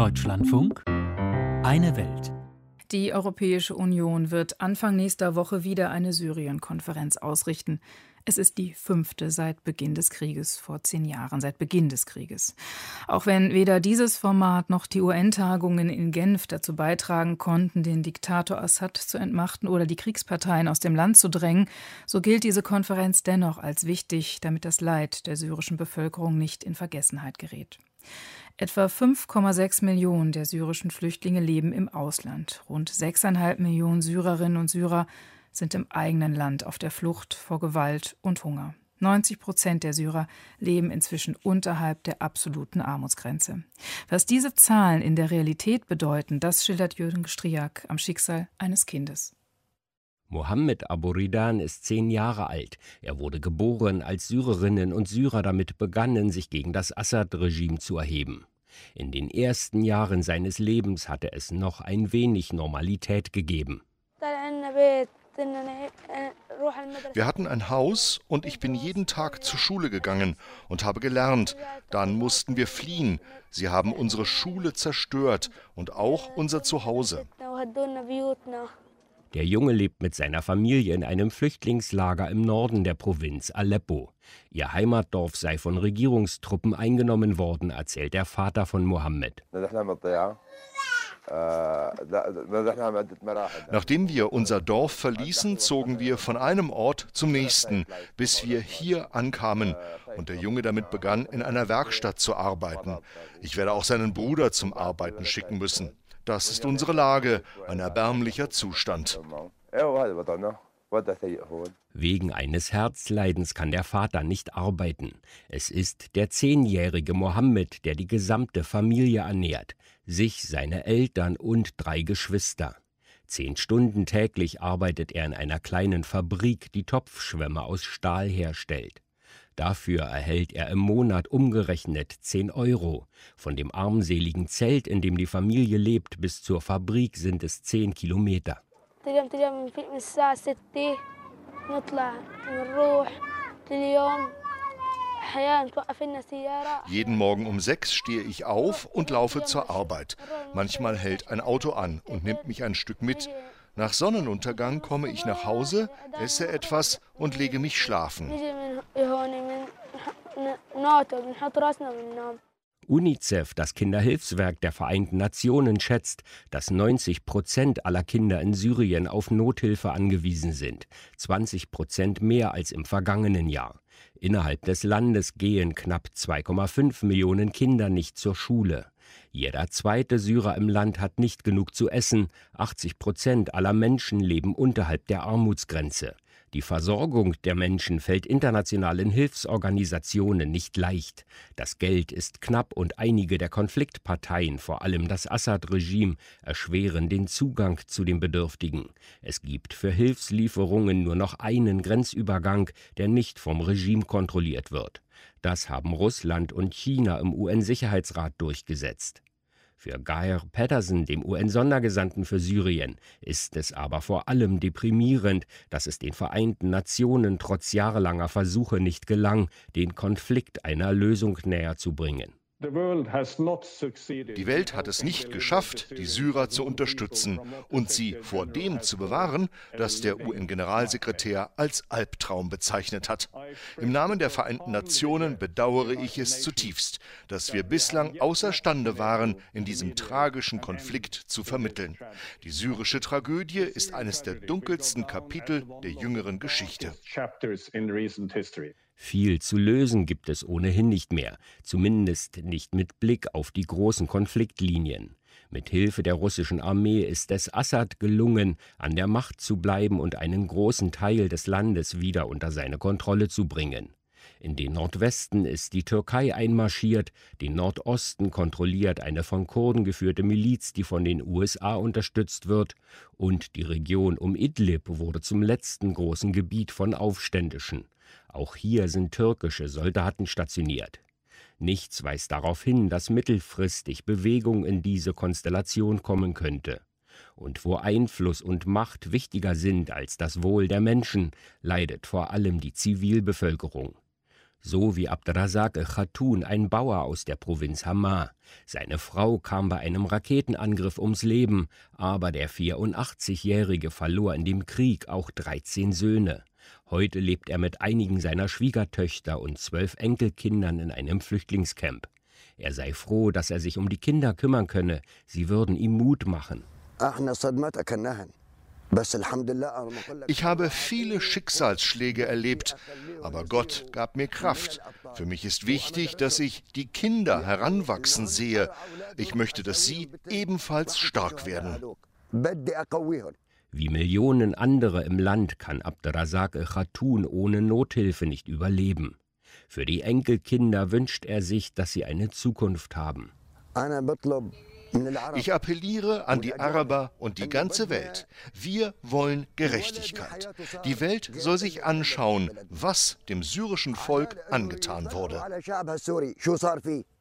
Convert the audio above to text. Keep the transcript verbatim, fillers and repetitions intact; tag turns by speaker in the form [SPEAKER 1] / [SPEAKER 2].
[SPEAKER 1] Deutschlandfunk Eine Welt.
[SPEAKER 2] Die Europäische Union wird Anfang nächster Woche wieder eine Syrien-Konferenz ausrichten. Es ist die fünfte seit Beginn des Krieges, vor zehn Jahren, seit Beginn des Krieges. Auch wenn weder dieses Format noch die U N-Tagungen in Genf dazu beitragen konnten, den Diktator Assad zu entmachten oder die Kriegsparteien aus dem Land zu drängen, so gilt diese Konferenz dennoch als wichtig, damit das Leid der syrischen Bevölkerung nicht in Vergessenheit gerät. Etwa fünf Komma sechs Millionen der syrischen Flüchtlinge leben im Ausland. Rund sechs Komma fünf Millionen Syrerinnen und Syrer sind im eigenen Land auf der Flucht vor Gewalt und Hunger. neunzig Prozent der Syrer leben inzwischen unterhalb der absoluten Armutsgrenze. Was diese Zahlen in der Realität bedeuten, das schildert Jürgen Striak am Schicksal eines Kindes.
[SPEAKER 3] Mohammed Aburidan ist zehn Jahre alt. Er wurde geboren, als Syrerinnen und Syrer damit begannen, sich gegen das Assad-Regime zu erheben. In den ersten Jahren seines Lebens hatte es noch ein wenig Normalität gegeben.
[SPEAKER 4] Wir hatten ein Haus und ich bin jeden Tag zur Schule gegangen und habe gelernt. Dann mussten wir fliehen. Sie haben unsere Schule zerstört und auch unser Zuhause.
[SPEAKER 3] Der Junge lebt mit seiner Familie in einem Flüchtlingslager im Norden der Provinz Aleppo. Ihr Heimatdorf sei von Regierungstruppen eingenommen worden, erzählt der Vater von Mohammed.
[SPEAKER 4] Nachdem wir unser Dorf verließen, zogen wir von einem Ort zum nächsten, bis wir hier ankamen und der Junge damit begann, in einer Werkstatt zu arbeiten. Ich werde auch seinen Bruder zum Arbeiten schicken müssen. Das ist unsere Lage, ein erbärmlicher Zustand.
[SPEAKER 3] Wegen eines Herzleidens kann der Vater nicht arbeiten. Es ist der zehnjährige Mohammed, der die gesamte Familie ernährt, sich, seine Eltern und drei Geschwister. Zehn Stunden täglich arbeitet er in einer kleinen Fabrik, die Topfschwämme aus Stahl herstellt. Dafür erhält er im Monat umgerechnet zehn Euro. Von dem armseligen Zelt, in dem die Familie lebt, bis zur Fabrik sind es zehn Kilometer.
[SPEAKER 4] Jeden Morgen um sechs stehe ich auf und laufe zur Arbeit. Manchmal hält ein Auto an und nimmt mich ein Stück mit. Nach Sonnenuntergang komme ich nach Hause, esse etwas und lege mich schlafen.
[SPEAKER 3] UNICEF, das Kinderhilfswerk der Vereinten Nationen, schätzt, dass neunzig Prozent aller Kinder in Syrien auf Nothilfe angewiesen sind, zwanzig Prozent mehr als im vergangenen Jahr. Innerhalb des Landes gehen knapp zwei Komma fünf Millionen Kinder nicht zur Schule. Jeder zweite Syrer im Land hat nicht genug zu essen. achtzig Prozent aller Menschen leben unterhalb der Armutsgrenze. Die Versorgung der Menschen fällt internationalen Hilfsorganisationen nicht leicht. Das Geld ist knapp und einige der Konfliktparteien, vor allem das Assad-Regime, erschweren den Zugang zu den Bedürftigen. Es gibt für Hilfslieferungen nur noch einen Grenzübergang, der nicht vom Regime kontrolliert wird. Das haben Russland und China im U N-Sicherheitsrat durchgesetzt. Für Geir Pedersen, dem U N-Sondergesandten für Syrien, ist es aber vor allem deprimierend, dass es den Vereinten Nationen trotz jahrelanger Versuche nicht gelang, den Konflikt einer Lösung näher zu bringen.
[SPEAKER 4] Die Welt hat es nicht geschafft, die Syrer zu unterstützen und sie vor dem zu bewahren, das der U N-Generalsekretär als Albtraum bezeichnet hat. Im Namen der Vereinten Nationen bedauere ich es zutiefst, dass wir bislang außerstande waren, in diesem tragischen Konflikt zu vermitteln. Die syrische Tragödie ist eines der dunkelsten Kapitel der jüngeren Geschichte.
[SPEAKER 3] Viel zu lösen gibt es ohnehin nicht mehr, zumindest nicht mit Blick auf die großen Konfliktlinien. Mit Hilfe der russischen Armee ist es Assad gelungen, an der Macht zu bleiben und einen großen Teil des Landes wieder unter seine Kontrolle zu bringen. In den Nordwesten ist die Türkei einmarschiert, den Nordosten kontrolliert eine von Kurden geführte Miliz, die von den U S A unterstützt wird, und die Region um Idlib wurde zum letzten großen Gebiet von Aufständischen. Auch hier sind türkische Soldaten stationiert. Nichts weist darauf hin, dass mittelfristig Bewegung in diese Konstellation kommen könnte. Und wo Einfluss und Macht wichtiger sind als das Wohl der Menschen, leidet vor allem die Zivilbevölkerung. So wie Abderrazak Khatun, ein Bauer aus der Provinz Hama. Seine Frau kam bei einem Raketenangriff ums Leben, aber der vierundachtzigjährige verlor in dem Krieg auch dreizehn Söhne. Heute lebt er mit einigen seiner Schwiegertöchter und zwölf Enkelkindern in einem Flüchtlingscamp. Er sei froh, dass er sich um die Kinder kümmern könne. Sie würden ihm Mut machen.
[SPEAKER 4] Ich habe viele Schicksalsschläge erlebt, aber Gott gab mir Kraft. Für mich ist wichtig, dass ich die Kinder heranwachsen sehe. Ich möchte, dass sie ebenfalls stark werden.
[SPEAKER 3] Wie Millionen andere im Land kann Abderrazak Khatun ohne Nothilfe nicht überleben. Für die Enkelkinder wünscht er sich, dass sie eine Zukunft haben.
[SPEAKER 4] Ich appelliere an die Araber und die ganze Welt. Wir wollen Gerechtigkeit. Die Welt soll sich anschauen, was dem syrischen Volk angetan wurde.